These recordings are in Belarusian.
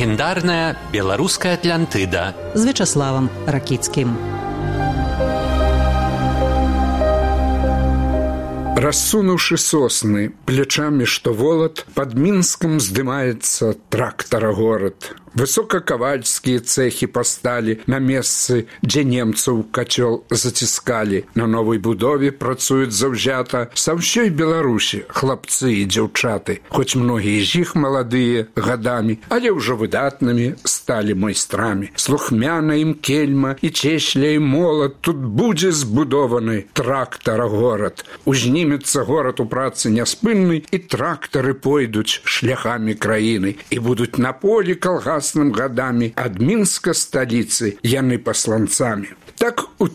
легендарная беларуская Атлантыда з Вячаславам Ракіцкім. Рассунуўшы сосны плечамі, што волат, пад Мінскам здымаецца трактарагорад. Высокакавальскія цэхі пасталі на месцы, дзе немцаў кацёл заціскалі. На новай будове працуюць заўзята са ўсёй Беларусі хлапцы і дзяўчаты. Хоць многія з іх маладыя гадамі, але ўжо выдатнымі сталі майстрамі. Слухмяна ім кельма і цешля і молат, тут будзе збудованы трактарагорад. Узнімецца горад у працы няспыннай, і трактары пойдуць шляхамі краіны, і будуць на полі калгасным гадамі ад Мінска сталіцы яны пасланцамі. Так у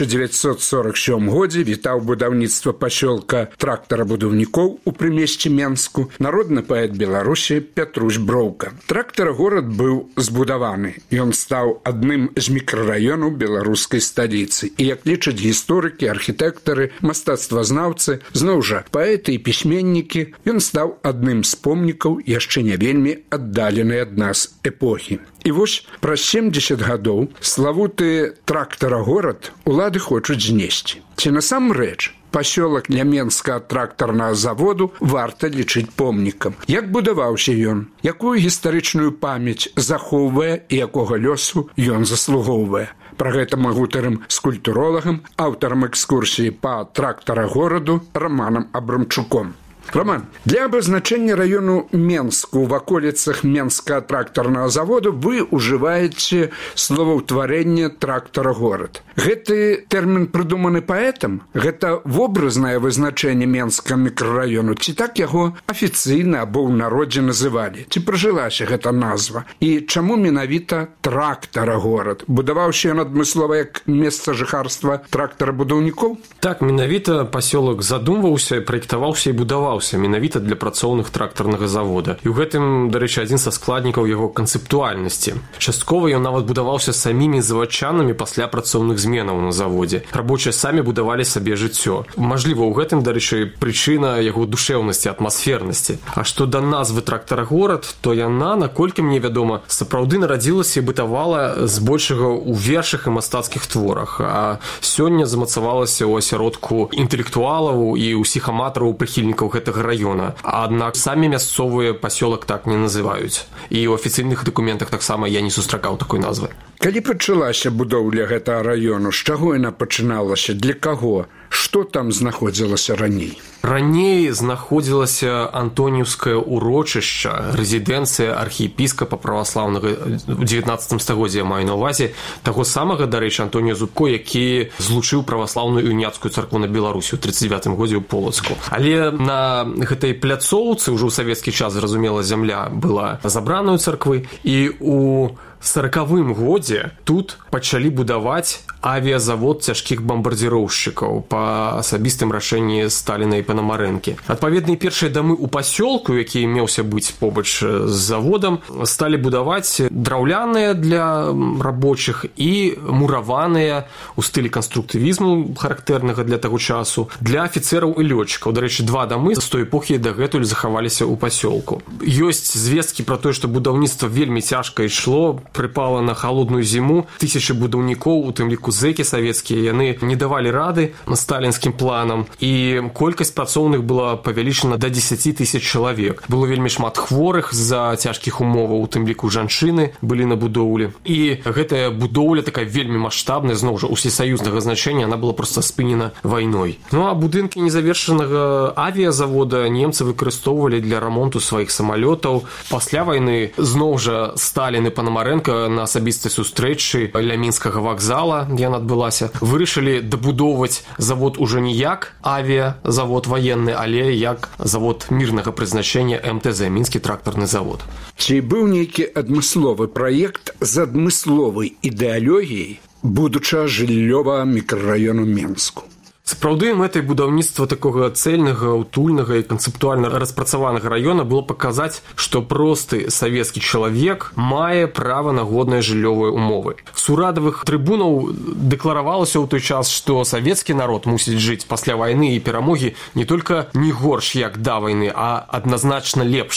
1947 годзе вітаў будаўніцтва пасёлка трактарабудаўнікоў у прымесці Менску народны паэт Беларусі Пятрусь Броўка. Трактарагорад быў збудаваны. Ён стаў адным з мікрараёнаў беларускай сталіцы. І, як лічаць гісторыкі, архітэктары, мастацтвазнаўцы, зноў жа паэты і пісьменнікі, ён стаў адным з помнікаў яшчэ не вельмі аддаленай ад нас эпохі. І вось праз 70 гадоў славуты трактарагорад улады хочуць знесці. Ці насамрэч пасёлак ля Менскага трактарнага заводу варта лічыць помнікам? Як будаваўся ён? Якую гістарычную памяць захоўвае і якога лёсу ён заслугоўвае? Пра гэта мы гутарым з культуролагам, аўтарам экскурсіі па трактарагораду Романам Абрамчуком. Роман, для абазначэння раёну Менску ў ваколіцах Менскага трактарнага заводу вы ўжываеце словаўтварэнне трактарагорад. Гэты тэрмін прыдуманы паэтам? Гэта вобразнае вызначэнне Менскага мікрараёну? Ці так яго афіцыйна або ў народзе называлі? Ці пражылася гэта назва? І чаму менавіта трактарагорад? Будаваўся ён адмыслова як месца жыхарства трактарабудаўнікоў? Так, менавіта пасёлак задумваўся, праектаваўся і будаваўся менавіта для працоўных трактарнага завода. І ў гэтым, дарэчы, адзін са складнікаў яго канцэптуальнасці. Часткова ён нават будаваўся самімі завадчанамі пасля працоўных зменаў на заводзе. Рабочыя самі будавалі сабе жыццё. Мажліва, ў гэтым, дарэчы, прычына яго душэўнасці, атмасфернасці. А што да назвы трактарагорад, то яна, наколькі мне вядома, сапраўды нарадзілася і бытавала збольшага ў вершах і мастацкіх творах, а сёння замацавалася ў асяродку інтэлектуалаў і ўсіх аматараў, прыхільнікаў гэтага раёна. Аднак самі мясцовыя пасёлак так не называюць. І ў афіцыйных дакументах таксама я не сустракаў такой назвы. Калі пачалася будоўля гэтага раёну, з чаго яна пачыналася, для каго? Што там знаходзілася раней? Раней знаходзілася Антоніўскае ўрочышча, рэзідэнцыя архіепіскапа праваслаўнага ў 19 стагоддзі, я маю на ўвазе, таго самага, дарэчы, Антонія Зубко, які злучыў праваслаўную уніяцкую царкву на Беларусі ў 39 годзе ў Полацку. Але на гэтай пляцоўцы ўжо ў савецкі час, зразумела, зямля была забраная ў царквы, і у 40-м годзе тут пачалі будаваць авіязавод цяжкіх бамбардзіроўшчыкаў па асабістым рашэнні Сталіна і Панамарэнкі. Адпаведныя першыя дамы ў пасёлку, які меўся быць побач з заводам, сталі будаваць драўляныя для рабочых і мураваныя ў стылі канструктывізму, характэрнага для таго часу, для афіцэраў і лётчыкаў. Дарэчы, два дамы з той эпохі дагэтуль захаваліся ў пасёлку. Ёсць звесткі пра тое, што будаўніцтва вельмі цяжка ішло, прыпала на халодную зіму. Тысячы будаўнікоў, у тым ліку зэкі савецкія, яны не давалі рады сталінскім планам, і колькасць працоўных была павялічана да 10 000 чалавек. Было вельмі шмат хворых з-за цяжкіх умоваў, у тым ліку жанчыны былі на будоўлі. І гэтая будоўля, такая вельмі маштабная, зноў жа, усесаюзнага значэння, она была проста спынена вайной. Ну а будынкі незавершанага авіязавода немцы выкарыстоўвалі для рамонту сваіх самалётаў. Пасля вайны зноў жа Сталін і Панамарэнка на асабістай сустрэчы ля Мінскага вакзала, яна адбылася, вырашылі дабудоўваць завод ужо не як авіязавод ваенны, але як завод мірнага прызначэння МТЗ, Мінскі трактарны завод. Ці быў нейкі адмысловы праект з адмысловай ідэалогіяй будучага жыллёвага мікрараёну Менску? Сапраўды, мэтай будаўніцтва такога цэльнага, утульнага і канцэптуальна распрацаванага раёна было паказаць, што просты савецкі чалавек мае права на годныя жыллёвыя умовы. З урадавых трыбунаў дэкларавалася ў той час, што савецкі народ мусіць жыць пасля вайны і перамогі не толькі не горш, як да вайны, а адназначна лепш.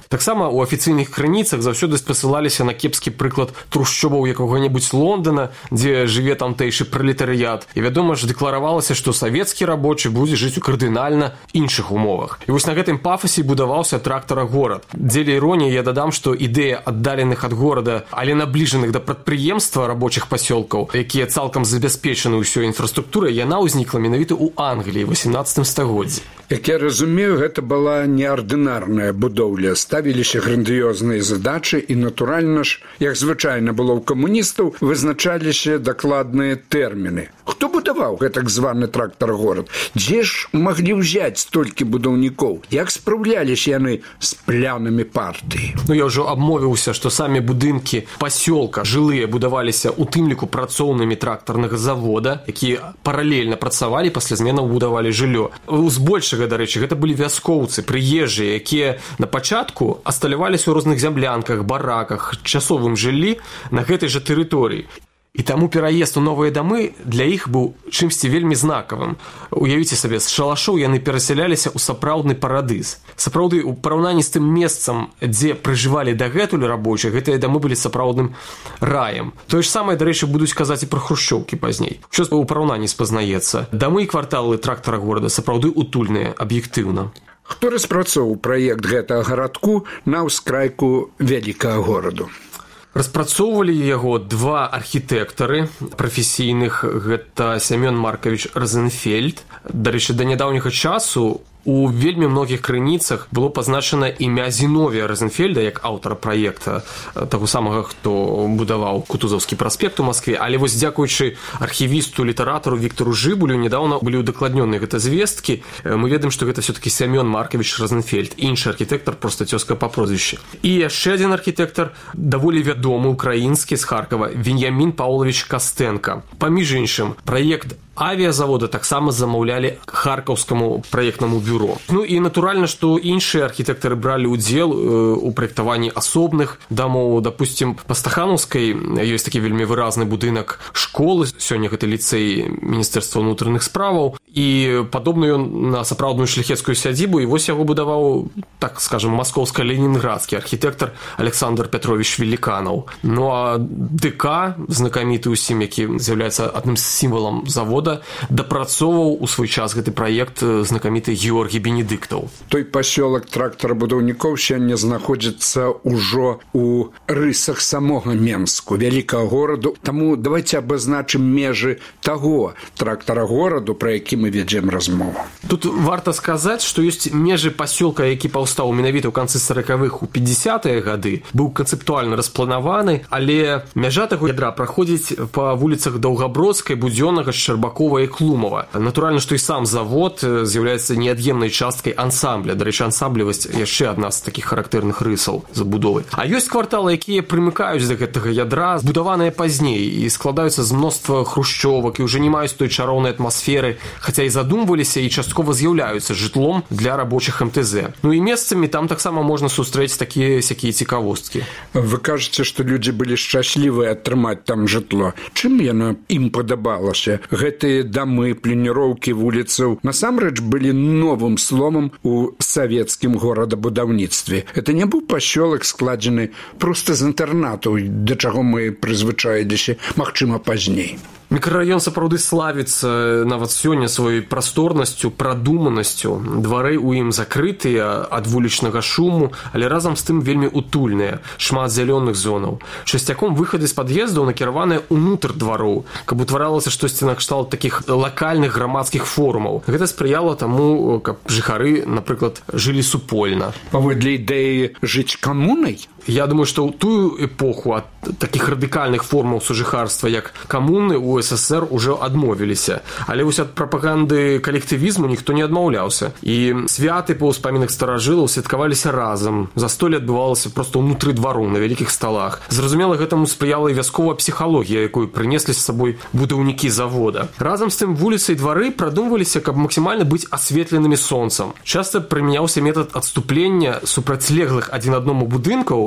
Таксама у афіцыйных крыніцах заўсёды спасылаліся на кепскі прыклад трушчобаў якога-небудзь Лондона, дзе жыве тамтэйшы пралетарыят. І, вядома ж, дэкларавалася, што савецкі рабочы будзе жыць у кардынальна іншых умовах. І вось на гэтым пафасе будаваўся трактара-горад. Дзеля іроніі я дадам, што ідэя аддаленых ад горада, але набліжаных да прадпрыемства рабочых пасёлкаў, якія цалкам забяспечаны ўсёй інфраструктурай, яна ўзнікла менавіта ў Англіі ў 18 стагоддзі. Як я разумею, гэта была неардынарная будоўля, ставіліся грандыёзныя задачы і, натуральна ж, як звычайна было ў камуністаў, вызначаліся дакладныя тэрміны. Хто будаваў гэтак званы трактар-горад? Дзе ж маглі ўзяць столькі будаўнікоў? Як спраўляліся яны з плянамі партыі? Я ўжо абмовіўся, што самі будынкі пасёлка жылыя будаваліся ў тым ліку працоўнымі трактарнага завода, якія паралельна працавалі, пасля зменаў будавалі жыллё. Збольшага, дарэчы, гэта былі вяскоўцы, прыезджыя, якія на пачатку асталяваліся ў розных зямлянках, бараках, часовым жыллі на гэтай жа тэрыторыі. І таму пераезд у новыя дамы для іх быў чымсьці вельмі знакавым. Уявіце сабе, з шалашоў яны перасяляліся ў сапраўдны парадыз. Сапраўды, у параўнанні з тым месцам, дзе пражывалі дагэтуль рабочыя, гэтыя дамы былі сапраўдным раем. Тое ж самае, дарэчы, будуць казаць і пра хрушчоўкі пазней. Що ў параўнанні спазнаецца? Дамы і кварталы трактара-горада сапраўды утульныя, аб'ектыўна. Хто распрацоўваў праект гэтага гарадку на ўскрайку вялікага гораду? Распрацоўвалі яго два архітэктары прафесійных, гэта Семён Маркавіч Розенфельд. Дарэчы, да нядаўняга часу у вельмі многіх крыніцах было пазначана імя Зіновія Розенфельда як аўтара праекта, таго самага, хто будаваў Кутузаўскі праспект у Маскве. Але вось дзякуючы архівісту, літаратару Віктару Жыбулю нядаўна былі ўдакладнёны гэта звесткі. Мы ведаем, што гэта все-таки Семён Маркавіч Розенфельд, іншы архітэктар, проста цёзка па прозвішчы. І яшчэ адзін архітэктар, даволі вядомы украінскі з Харкава, Веньямін Паўлавіч Кастэнка. Паміж іншым, праект авіязавода таксама замаўлялі харкаўскаму праектнаму бюро. І натуральна, што іншыя архітэктары бралі ўдзел у праектаванні асобных дамоў. Дапусцім, па Стаханаўскай ёсць такі вельмі выразны будынак школы, сёння гэта ліцэй Міністэрства ўнутраных справаў, і падобны ён на сапраўдную шляхецкую сядзібу, і вось яго будаваў, так скажем, маскоўска-ленінградскі архітэктар Александр Петрович Веліканаў. А ДК, знакаміты ўсім, які з'яўляецца адным з сімвалам завода, дапрацоўваў у свой час гэты праект знакаміты Георгій Бенедыктаў. Той пасёлак трактара-будаўнікоў сёння знаходзіцца ўжо у рысах самога Менску, вялікага гораду. Таму давайте абазначым межы таго трактара-гораду, пра які мы вядзем размову. Тут варта сказаць, што ёсць межы пасёлка, які паўстаў менавіта ў канцы 40-х, у 50-е гады, быў канцэптуальна распланаваны, але мяжа таго ядра праходзіць па вуліцах Даўгабродскай, Будзённага, Шчарбакова і Клумава. Натуральна, што і сам завод з'яўляецца неад'емнай часткай ансамбля. Дарэчы, ансамблевасць яшчэ адна з такіх характэрных рысаў забудовы. А ёсць кварталы, якія прымыкаюць да гэтага ядра, збудаваныя пазней і складаюцца з мноства хрушчовак і ўжо не маюць той чароўнай атмасферы, хаця і задумваліся і часткова з'яўляюцца жытлом для рабочых МТЗ. І месцамі там таксама можна сустрэць такія-сякія цікавосткі. Вы кажаце, што людзі былі шчаслівыя атрымаць там жытло. Чым яно ім падабалася? Гэтыя дамы, планіроўкі вуліцаў насамрэч былі новым сломам у савецкім горадабудаўніцтве. Это не быў пасёлак, складзены проста з інтэрнатаў, да чаго мы прызвычаіліся, магчыма, пазней. Мікрараён сапраўды славіцца нават сёння сваёй прасторнасцю, прадуманасцю. Двары ў ім закрытыя ад вулічнага шуму, але разам з тым вельмі утульныя, шмат зялёных зонаў. Часцяком выхады з пад'ездаў накіраваныя ўнутр двароў, каб утваралася штосьці накшталт такіх лакальных грамадскіх форумаў. Гэта спрыяла таму, каб жыхары, напрыклад, жылі супольна. Паводле ідэі жыць камунай? Я думаю, што ў тую эпоху ад такіх радыкальных формаў сужыхарства, як камуны, у СССР ужо адмовіліся. Але вось ад прапаганды калектывізму ніхто не адмаўляўся. І святы па ўспамінах старажылаў святкаваліся разам. Застолле адбывалася проста ўнутры двароў, на вялікіх сталах. Зразумела, гэтаму спрыяла і вясковая псіхалогія, якую прынеслі з сабой будаўнікі завода. Разам з тым вуліцы і двары прадумваліся, каб максімальна быць асветленымі сонцам. Часта прымяняўся метад адступлення супрацьлеглых адзін адному будынкаў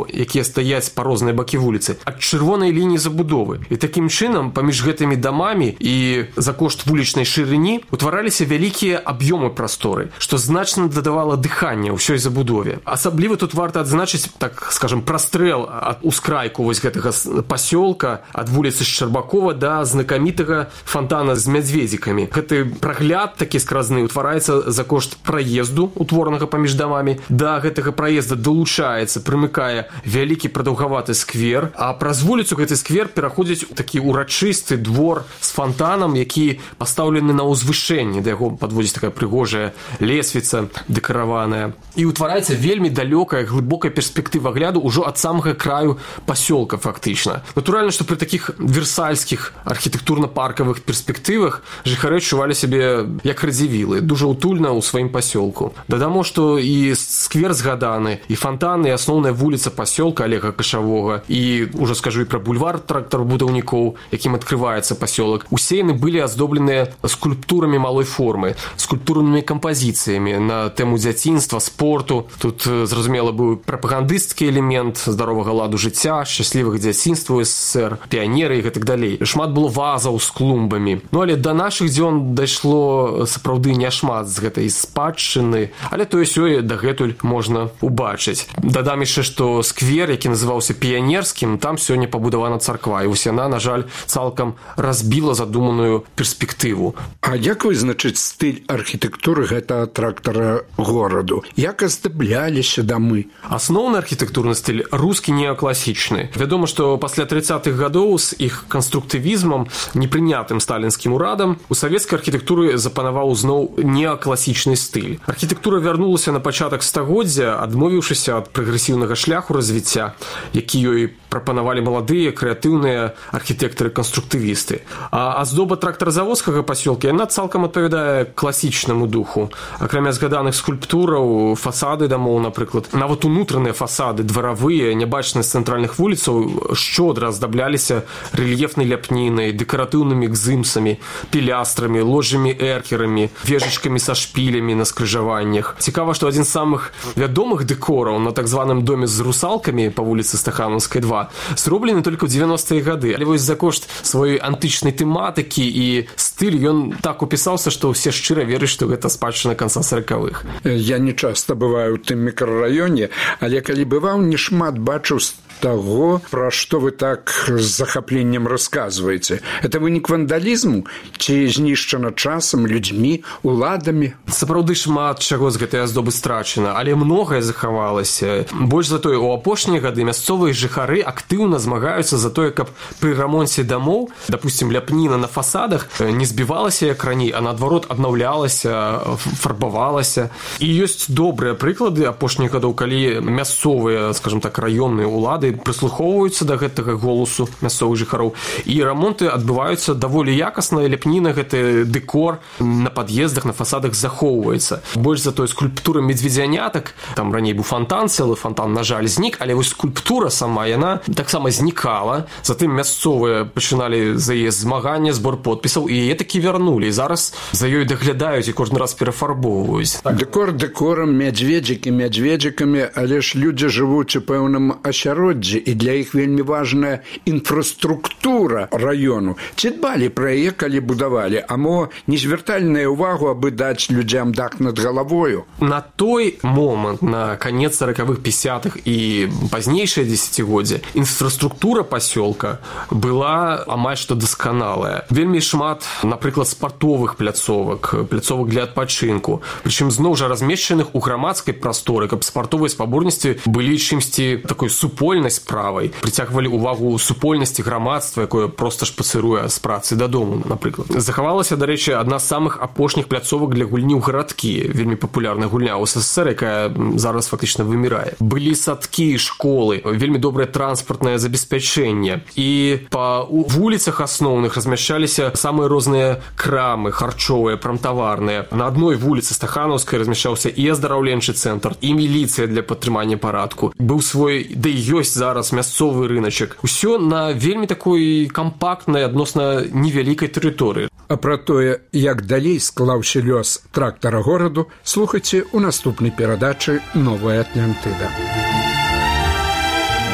якія стаяць па розныя бакі вуліцы, ад чырвонай лініі забудовы. І такім чынам паміж гэтымі дамамі і за кошт вулічнай шырыні утвараліся вялікія аб'ёмы прасторы, што значна дадавала дыхання ўсёй забудове. Асабліва тут варта адзначыць, так скажем, прастрэл ад ускрайку вось гэтага пасёлка ад вуліцы Шчарбакова да знакамітага фонтана з мядзведзікамі. Гэты прагляд такі скразны утвараецца за кошт праезду, утворанага паміж дамамі. Да гэтага праезда далучаецца, прымыкае вялікі прадаўгаваты сквер, а праз вуліцу гэты сквер пераходзіць у такі урачысты двор з фонтанам, які пастаўлены на ўзвышэнні, да яго падводзіць такая прыгожая лесвіца дэкараваная. І утвараецца вельмі далёкая, глыбокая перспектыва гляду ўжо ад самага краю пасёлка фактычна. Натуральна, што пры такіх версальскіх архітэктурна-паркавых перспектывах жыхары адчувалі сябе як радзівілы, дужа утульна ў сваім пасёлку. Дадамо, што і сквер згаданы, і фонтан, і асноўная вуліца пасёлка Олега Кашавога, і ўжо скажу і пра бульвар трактарбудаўнікоў, якім адкрываецца пасёлак. Усе яны былі аздобленыя скульптурамі малой формы, скульптурнымі кампазіцыямі на тэму дзяцінства, спорту. Тут, зразумела, быў прапагандысцкі элемент здаровага ладу жыцця, шчаслівых дзяцінства СССР, піянеры і гэтак далей. Шмат было вазаў з клумбамі. Ну, але да нашых дзён дайшло сапраўды няшмат з гэтай спадчыны, але тое-сёе дагэтуль можна убачыць. Дадам яшчэ, што сквер, які называўся піянерскім, там сёння пабудавана царква, і вось яна, на жаль, цалкам разбіла задуманую перспектыву. А як вызначыць стыль архітэктуры гэтага трактара гораду? Як аздабляліся дамы? Асноўны архітэктурны стыль рускі неакласічны. Вядома, што пасля 30-х гадоў з іх канструктывізмам, непрынятым сталінскім урадам, у савецкай архітэктуры запанаваў зноў неакласічны стыль. Архітэктура вярнулася на пачатак стагоддзя, адмовіўшыся ад прагрэсіўнага шляху развіцця, які ёй прапанавалі маладыя, крэатыўныя архітэктары-канструктывісты. А аздоба трактаразаводскага пасёлка, яна цалкам адпавядае класічнаму духу. Акрамя згаданых скульптураў, фасады дамоў, напрыклад, нават унутраныя фасады, дваравыя, нябачныя з цэнтральных вуліцаў, шчодра аздабляліся рэльефнай ляпнінай, дэкаратыўнымі гзымсамі, пілястрамі, ложамі-эркерамі, вежачкамі са шпілямі на скрыжаваннях. Цікава, што адзін з самых вядомых дэкораў на так званым доме з русалкамі па вуліцы Стаханаўскай 2 зроблены толькі ў 90-е гады. Але вось за кошт сваёй антычнай тэматыкі і стыль ён так упісаўся, што ўсе шчыра вераць, што гэта спадчына канца 40-х. Я не часта бываю ў тым мікрараёне, але калі бываў, не шмат бачыў того, пра што вы так з захапленнем расказваеце. Это вынік вандалізму ці знішчана часам, людзьмі, уладамі? Сапраўды шмат чаго з гэтай аздобы страчана, але многае захавалася. Больш за тое, у апошнія гады мясцовыя жыхары актыўна змагаюцца за тое, каб пры рамонце дамоў, допустим, ляпніна на фасадах не збівалася як раней, а наадварот аднаўлялася, фарбавалася. І ёсць добрыя прыклады апошніх гадоў, калі мясцовыя, скажем так, раённыя улады прыслухоўваюцца да гэтага голасу мясцовых жыхароў, і рамонты адбываюцца даволі якасна, ляпніна, гэты дэкор на пад'ездах, на фасадах захоўваецца. Больш за тое, скульптура медведзянятак, там раней быў фонтан, цэлы фонтан, на жаль, знік, але вось скульптура сама, яна таксама знікала, затым мясцовыя пачыналі за яе змагання, збор подпісаў, і яе такі вярнулі, і зараз за ёй даглядаюць і кожны раз перафарбоўваюць. Дэкор дэкорам, медведзікі медведзікамі, але ж людзі жывуць у пэўным асяроддзі, і для іх вельмі важная інфраструктура раёну. Ці дбалі пра яе, калі будавалі, а мо не звярталі на ўвагу, абы даць людзям дах над галавою? На той момант, на канец 40-х, 50-х і пазнейшае дзесяцігоддзе, інфраструктура пасёлка была амаль што дасканалая. Вельмі шмат, напрыклад, спартовых пляцовак для адпачынку, прычым зноў жа размешчаных у грамадскай прасторы, каб спартовыя спаборніцтвы былі чымсьці такой супольнай справай, прыцягвалі ўвагу супольнасці грамадства, якое проста шпацыруе з працы дадому, напрыклад. Захавалася, дарэчы, адна з самых апошніх пляцовак для гульні ў гарадкі, вельмі папулярная гульня ў СССР, якая зараз фактычна вымірае. Былі садкі, школы, вельмі добрае транспартнае забеспячэнне, і па вуліцах асноўных размяшчаліся самыя розныя крамы, харчовыя, прамтаварныя. На адной вуліцы Стаханаўскай размяшчаўся і аздараўленчы цэнтр, і міліцыя для падтрымання парадку. Быў свой, да і ёсць зараз мясцовы рыначак. Усё на вельмі такой кампактнай, адносна невялікай тэрыторыі. А пра тое, як далей склаўся лёс трактара гораду, слухайце ў наступнай перадачы «Новая Атлантыда».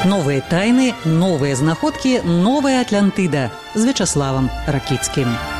Новыя тайны, новыя знаходкі, новая Атлантыда з Вячаславам Ракіцкім.